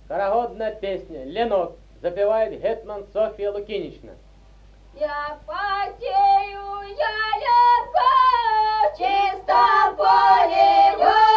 Хороводная песня «Ленок» запевает гетман Софья Лукинична. Я потею, я легко, в чистом поле лёг.